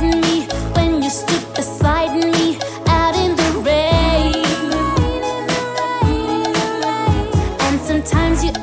guiding me when you stood beside me out in the rain. And sometimes you